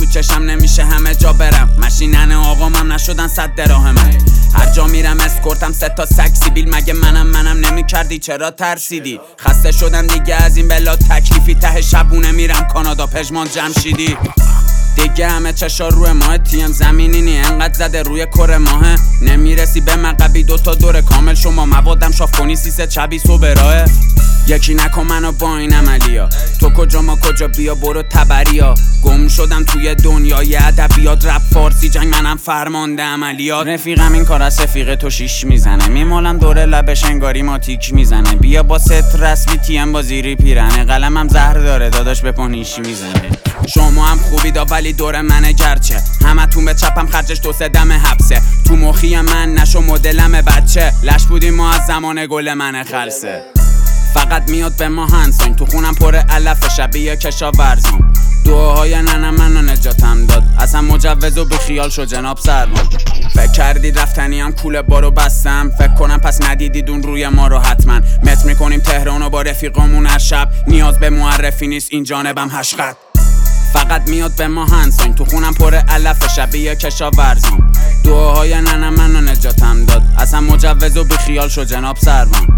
چشم نمیشه همه جا برم. ماشینن آقامم نشدن 100 دراهمم. هر جا میرم اسکورتم 3 تا سگ سیبیل. مگه منم نمیکردی چرا ترسیدی؟ خسته شدم دیگه از این بلا تکلیفی. ته شبونه میرم کانادا پژمان جمشیدی. دیگه همه چشا روی ماه تیم زمینینی انقدر زده روی کره ماهه. نمیرسی به مقبی 2 تا دور کامل. شما موادم شاف کنی 3 چبی صبح راهه. یکی نکن منو با این عملیا. تو کجا ما کجا بیا برو تبریا. گم شدم توی دنیای ادبیات رپ فارسی جنگ منم فرمانده عملیات. رفیقم این کار از رفیق تو شیش میزنه. میمالم دور لبش انگاری ماتیک میزنه. بیا با ست رسمی تیم با زیری پیرنه. قلمم زهر داره داداش به پانیشی میزنه. شما هم خوبید ولی دور منه گرچه همتون به چپم خرجش 2-3 دم حبسه. تو مخی من نشو مدلم بچه. لش بودیم ما از زمان گل منه خلصه. فقط میاد به ما هنسان تو خونم پر علف شبیه کشاورزم. دعاهای ننم منو نجاتم داد. اصلا مجوز و بیخیال شو جناب سرمان. فکر کردید رفتنی هم کوله بارو بستم. فکر کنم پس ندیدید اون روی ما رو حتما. مت میکنیم تهرانو با رفیقامون هر شب. نیاز به معرفی نیست این جانبم هشقد. فقط میاد به ما هنسان تو خونم پر علف شبیه کشاورزم. دعاهای ننم منو نجاتم داد. اصلا مجوز و بیخیال شو جناب سرمان.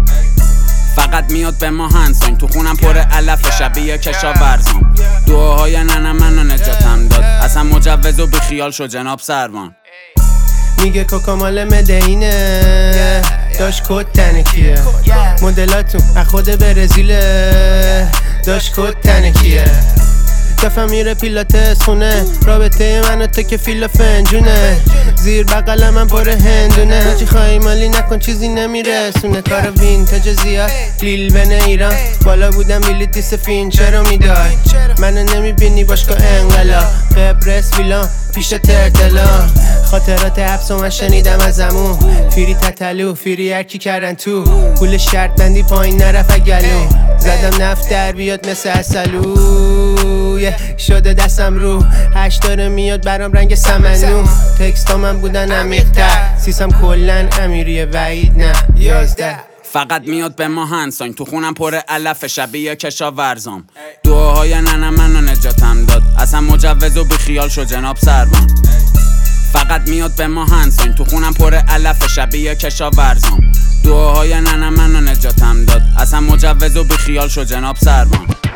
فقط میاد به ما هنسان تو خونم پر علف شبیه کشاورزم. دعاهای ننم منو نجاتم داد. اصلا مجوز و بیخیال شو جناب سرمان. میگه کوکا مال مدینه داشت کد تنکیه. مدلاتون از خود برزیله داشت کد تنکیه. کفم میره پیلاتس خونه. رابطه من و تو که فیل و فنجونه. زیر بغلم من پر هندونه. چی خواهی مالی نکن چیزی نمیرسونه. کار وینتاج زیاد لیل بن ایران. بالا بودم بیلیتی سفین چرا میدای. منو نمیبینی باشگاه انقلاب. قبرس ویلان پیش ترتلا. خاطرات حبس و من شنیدم از عمو. فیری تتلو فیری هرکی کردن تو. پول شرط بندی پایین نرفت گلو. زدم نفت در بیاد مثل اصلو. شده دستم رو 8 داره میاد برام رنگ سمنو. تکستا من بودن عمیق‌تر. سیسم کلن امیریه وعید نه 11. فقط میاد به ما هنسان تو خونم پر علف شبیه کشاورزم. دعاهای ننم منو نجاتم داد. اصلا مجوز و بیخیال شو جناب سرمان. فقط میاد به ما هنسان تو خونم پر علف شبیه کشاورزم. دعاهای ننم منو نجاتم داد. اصلا مجوز و بیخیال شو جناب سرمان.